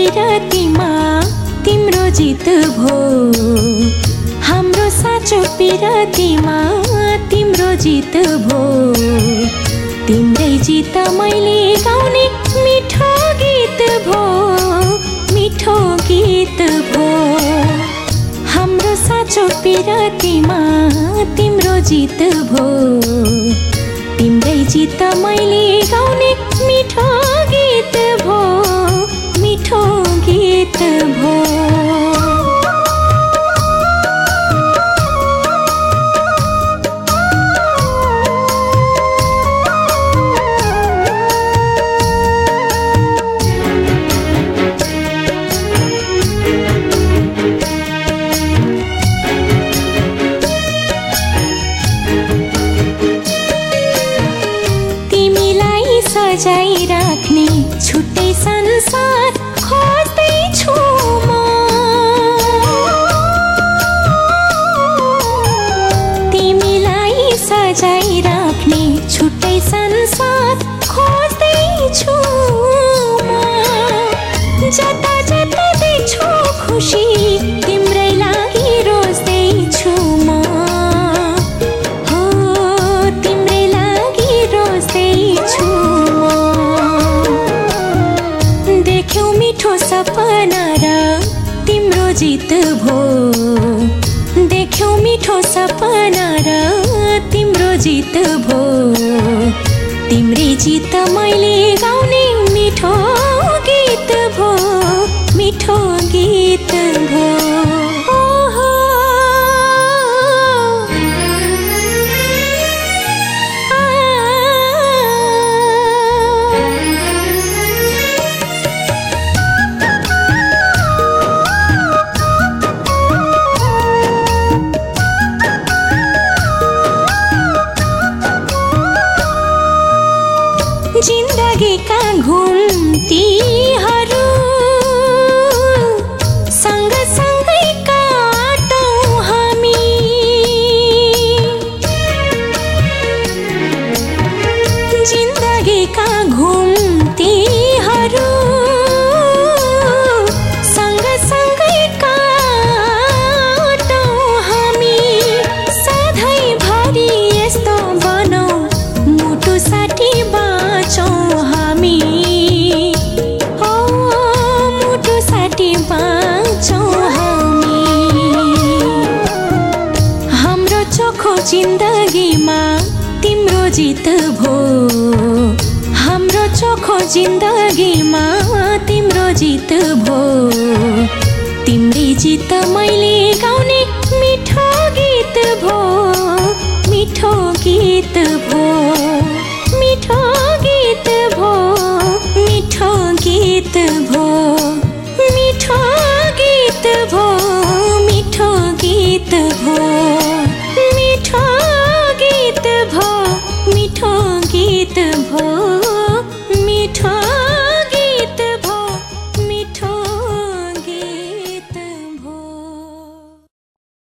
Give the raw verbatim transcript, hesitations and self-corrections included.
पिरतीमा तिम्रो जित भो, हाम्रो साँचो पिरतीमा तिम्रो जित भो। तिम्रै जित मैले गाउने मिठो गीत भो, मिठो गीत भो। हाम्रो साँचो पिरतीमा तिम्रो जित भो, तिम्रै जित मैले गाउने मिठो गीत भो, मिठो गीत भो। सजाई राख्ने छुट्टै संसार खोज्दैछु म। तिमीलाई सजाई राख्ने छुट्टै संसार खोज्दैछु म। जता जता देख्छु खुसी तिम्रै लागि रोज्दैछु म। हो तिम्रै लागि रोज्दैछु। सपना र तिम्रो जित भो, देख्यौ मिठो सपना र तिम्रो जित भो। तिम्रै जित मैले गाउने मिठो गीत भो, मिठो गीत भो। जिन्दगीका घुम्तीहरू सँगसँगै काटौँ हामी। जिन्दगीका घुम्तीहरू सँगसँगै काटौँ हामी। सधैँभरि यस्तो बनौँ मुटु साटी बाँचौँ हामी। हो मुटु साटी बाँचौँ हामी। हाम्रो चोखो जिन्दगीमा तिम्रो जित भो, हाम्रो चोखो जिन्दगीमा तिम्रो जित भो। तिम्रै जित मैले गाउने मिठो